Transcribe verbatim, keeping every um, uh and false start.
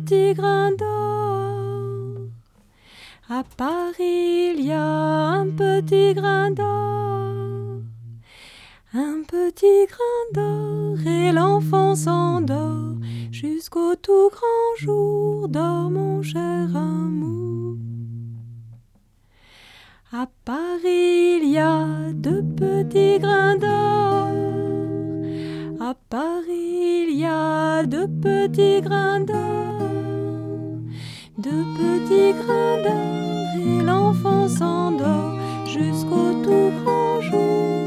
petits grains d'or. À Paris, il y a un petit grain d'or. Un petit grain d'or et l'enfant s'endort. Jusqu'au tout grand jour, dors mon cher amour. À Paris, il y a deux petits grains d'or. À Paris, il y a deux petits grains d'or. Deux petits grains d'or et l'enfant s'endort jusqu'au tout grand jour.